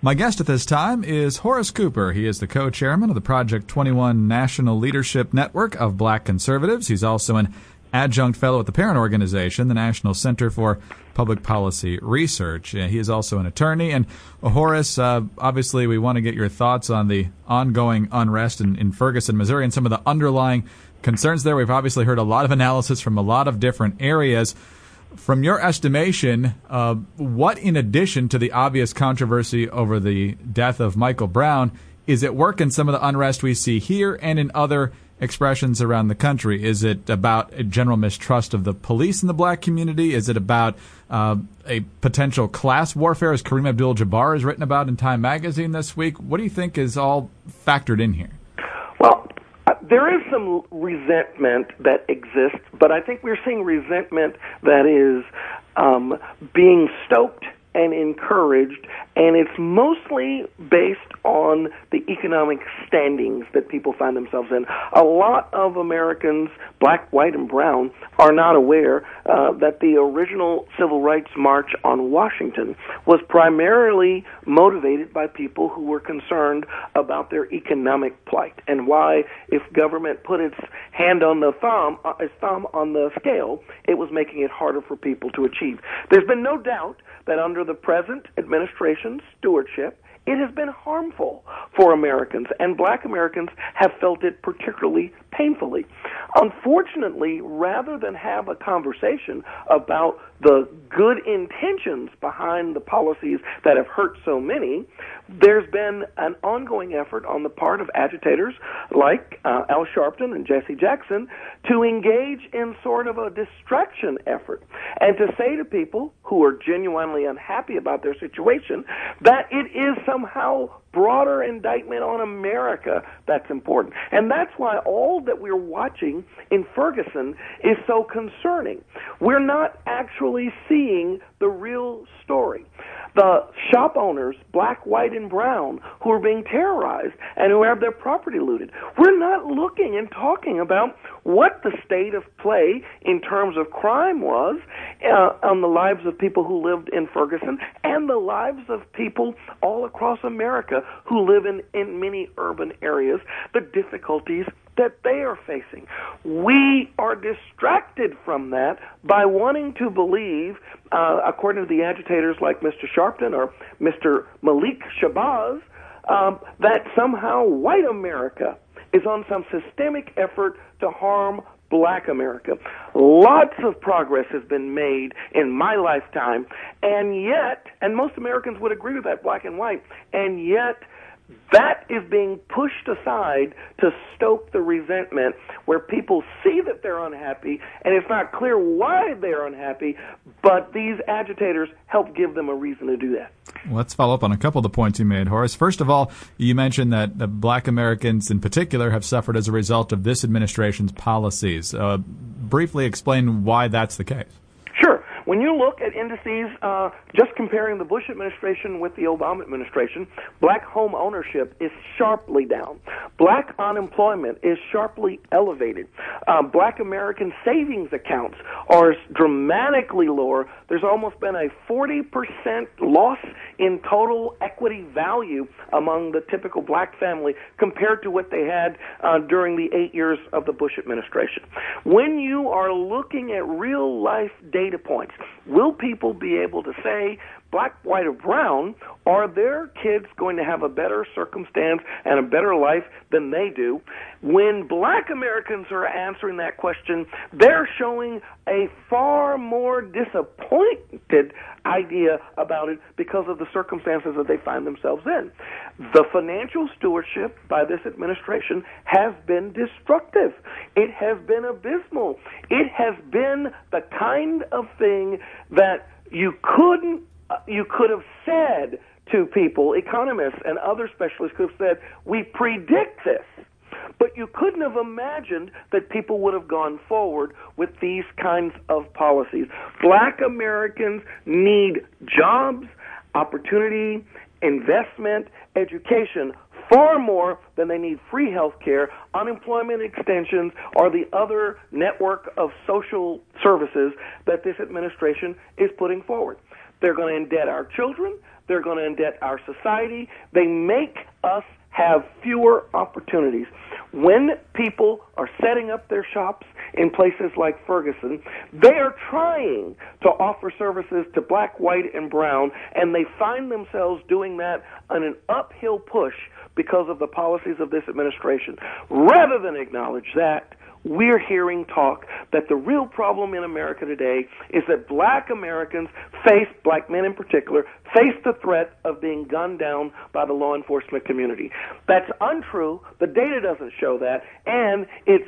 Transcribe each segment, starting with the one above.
My guest at this time is Horace Cooper. He is the co-chairman of the Project 21 National Leadership Network of Black Conservatives. He's also an adjunct fellow at the parent organization, the National Center for Public Policy Research. He is also an attorney. And Horace, obviously we want to get your thoughts on the ongoing unrest in Ferguson, Missouri, and some of the underlying concerns there. We've obviously heard a lot of analysis from a lot of different areas. From your estimation, what, in addition to the obvious controversy over the death of Michael Brown, is at work in some of the unrest we see here and in other expressions around the country? Is it about a general mistrust of the police in the black community? Is it about a potential class warfare, as Kareem Abdul-Jabbar has written about in Time magazine this week? What do you think is all factored in here? Well, there is some resentment that exists, but I think we're seeing resentment that is being stoked and encouraged, and it's mostly based on the economic standings that people find themselves in. A lot of Americans, black, white, and brown, are not aware that the original Civil Rights March on Washington was primarily motivated by people who were concerned about their economic plight, and why, if government put its hand on the thumb on the scale, it was making it harder for people to achieve. There's been no doubt that under the present administration's stewardship, it has been harmful for Americans, and black Americans have felt it particularly painfully. Unfortunately, rather than have a conversation about the good intentions behind the policies that have hurt so many, there's been an ongoing effort on the part of agitators like Al Sharpton and Jesse Jackson to engage in sort of a distraction effort and to say to people who are genuinely unhappy about their situation that it is somehow broader indictment on America that's important. And that's why all that we're watching in Ferguson is so concerning. We're not actually seeing the real story. The shop owners, black, white, and brown, who are being terrorized and who have their property looted. We're not looking and talking about what the state of play in terms of crime was on the lives of people who lived in Ferguson and the lives of people all across America who live in many urban areas, the difficulties that they are facing. We are distracted from that by wanting to believe, according to the agitators like Mr. Sharpton or Mr. Malik Shabazz, that somehow white America is on some systemic effort to harm black America. Lots of progress has been made in my lifetime, and yet, and most Americans would agree with that, black and white, and yet that is being pushed aside to stoke the resentment where people see that they're unhappy, and it's not clear why they're unhappy, but these agitators help give them a reason to do that. Well, let's follow up on a couple of the points you made, Horace. First of all, you mentioned that the black Americans in particular have suffered as a result of this administration's policies. Briefly explain why that's the case. Sure. When you look at indices, just comparing the Bush administration with the Obama administration, black home ownership is sharply down. Black unemployment is sharply elevated. Black American savings accounts are dramatically lower. There's almost been a 40% loss in total equity value among the typical black family compared to what they had during the 8 years of the Bush administration. When you are looking at real-life data points, will people be able to say, black, white, or brown, are their kids going to have a better circumstance and a better life than they do? When black Americans are answering that question, they're showing a far more disappointed idea about it because of the circumstances that they find themselves in. The financial stewardship by this administration has been destructive. It has been abysmal. It has been the kind of thing that you could have said to people, economists and other specialists could have said, we predict this. But you couldn't have imagined that people would have gone forward with these kinds of policies. Black Americans need jobs, opportunity, investment, education, far more than they need free health care, unemployment extensions, or the other network of social services that this administration is putting forward. They're going to indebt our children. They're going to indebt our society. They make us have fewer opportunities. When people are setting up their shops in places like Ferguson, they are trying to offer services to black, white, and brown, and they find themselves doing that on an uphill push because of the policies of this administration. Rather than acknowledge that, we're hearing talk that the real problem in America today is that black Americans black men in particular, face the threat of being gunned down by the law enforcement community. That's untrue. The data doesn't show that, and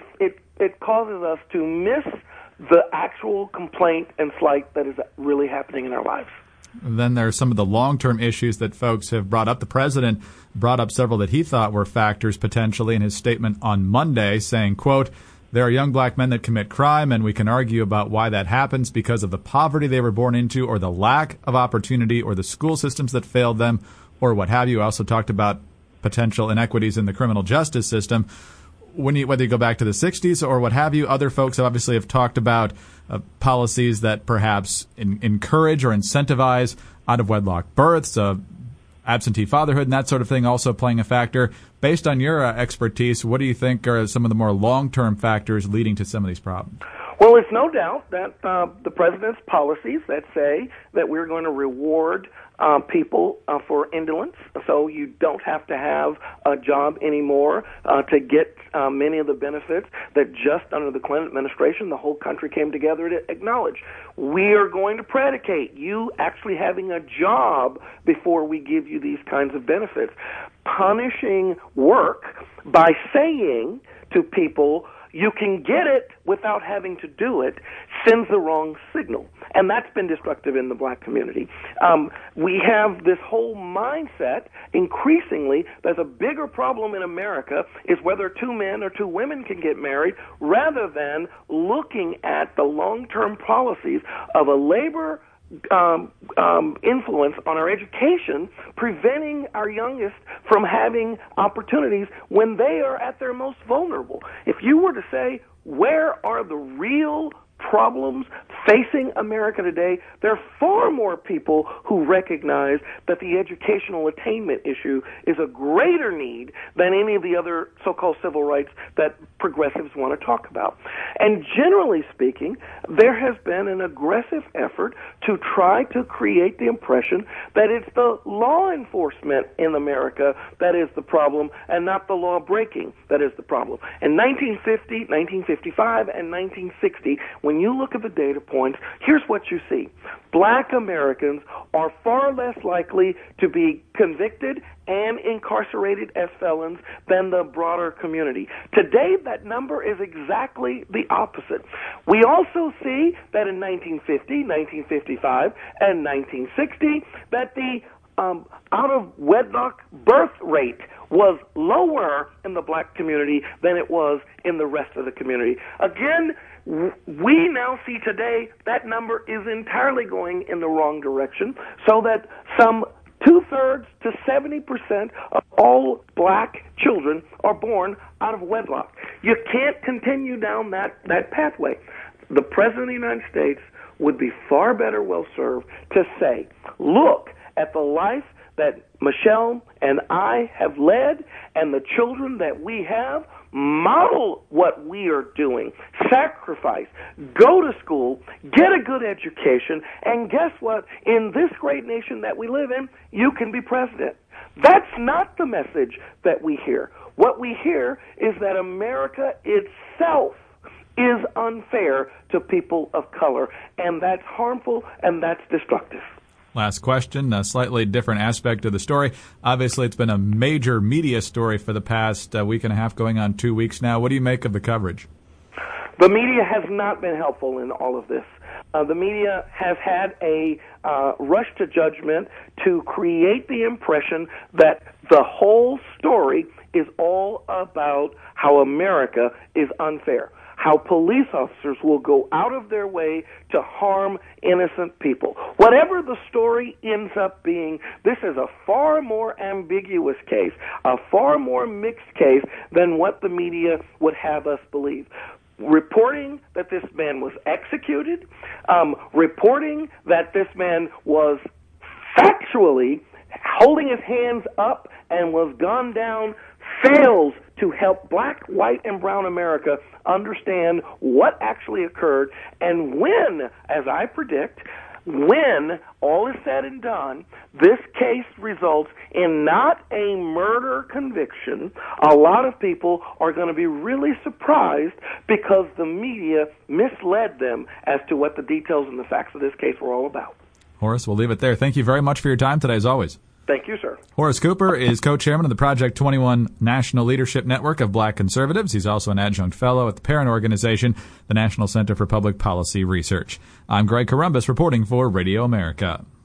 it causes us to miss the actual complaint and slight that is really happening in our lives. Then there are some of the long-term issues that folks have brought up. The president brought up several that he thought were factors potentially in his statement on Monday, saying, quote, "There are young black men that commit crime, and we can argue about why that happens because of the poverty they were born into or the lack of opportunity or the school systems that failed them or what have you." I also talked about potential inequities in the criminal justice system. Whether you go back to the 60s or what have you, other folks obviously have talked about policies that perhaps encourage or incentivize out-of-wedlock births, absentee fatherhood, and that sort of thing also playing a factor. Based on your expertise, what do you think are some of the more long-term factors leading to some of these problems? Well, it's no doubt that the president's policies that say that we're going to reward people for indolence, so you don't have to have a job anymore to get many of the benefits that just under the Clinton administration the whole country came together to acknowledge. We are going to predicate you actually having a job before we give you these kinds of benefits. Punishing work by saying to people, you can get it without having to do it, sends the wrong signal. And that's been destructive in the black community. We have this whole mindset, increasingly, there's a bigger problem in America is whether two men or two women can get married, rather than looking at the long-term policies of a labor influence on our education, preventing our youngest from having opportunities when they are at their most vulnerable. If you were to say, where are the real problems facing America today, there are far more people who recognize that the educational attainment issue is a greater need than any of the other so-called civil rights that progressives want to talk about. And generally speaking, there has been an aggressive effort to try to create the impression that it's the law enforcement in America that is the problem and not the law breaking that is the problem. In 1950, 1955, and 1960, when you look at the data points, here's what you see. Black Americans are far less likely to be convicted and incarcerated as felons than the broader community. Today, that number is exactly the opposite. We also see that in 1950, 1955, and 1960, that the out-of-wedlock birth rate was lower in the black community than it was in the rest of the community. Again, we now see today that number is entirely going in the wrong direction, so that some 2/3 to 70% of all black children are born out of wedlock. You can't continue down that pathway. The President of the United States would be far better well served to say, look at the life that Michelle and I have led and the children that we have, model what we are doing, sacrifice, go to school, get a good education, and guess what? In this great nation that we live in, you can be president. That's not the message that we hear. What we hear is that America itself is unfair to people of color, and that's harmful and that's destructive. Last question, a slightly different aspect of the story. Obviously, it's been a major media story for the past week and a half, going on 2 weeks now. What do you make of the coverage? The media has not been helpful in all of this. The media has had a rush to judgment to create the impression that the whole story is all about how America is unfair, how police officers will go out of their way to harm innocent people. Whatever the story ends up being, this is a far more ambiguous case, a far more mixed case than what the media would have us believe. Reporting that this man was executed, reporting that this man was factually holding his hands up and was gunned down, fails to help black, white, and brown America understand what actually occurred. And when, as I predict, when all is said and done, this case results in not a murder conviction, a lot of people are going to be really surprised because the media misled them as to what the details and the facts of this case were all about. Horace, we'll leave it there. Thank you very much for your time today, as always. Thank you, sir. Horace Cooper is co-chairman of the Project 21 National Leadership Network of Black Conservatives. He's also an adjunct fellow at the parent organization, the National Center for Public Policy Research. I'm Greg Corombos reporting for Radio America.